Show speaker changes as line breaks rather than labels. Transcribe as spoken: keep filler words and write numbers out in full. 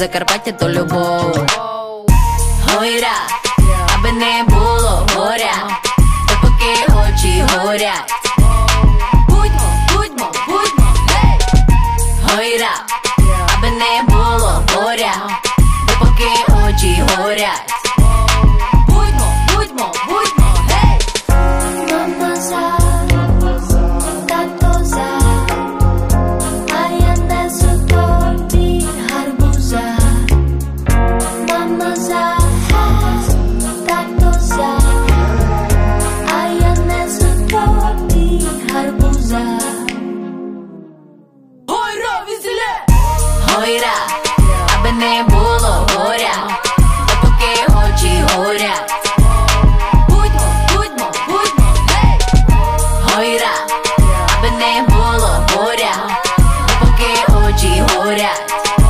Закарпаття то любов. Гойра, аби не було горя, то поки очі горять. Будьмо, будьмо, будьмо, гей! Гойра, аби не було горя, то поки очі горять. Будьмо, будьмо, будьмо, гей!
Мама за, тато за, а я несу тобі гарбуза. Мама за, тато за, а я несу тобі гарбуза.
Гойра, веселе! Гойра, аби не було горя,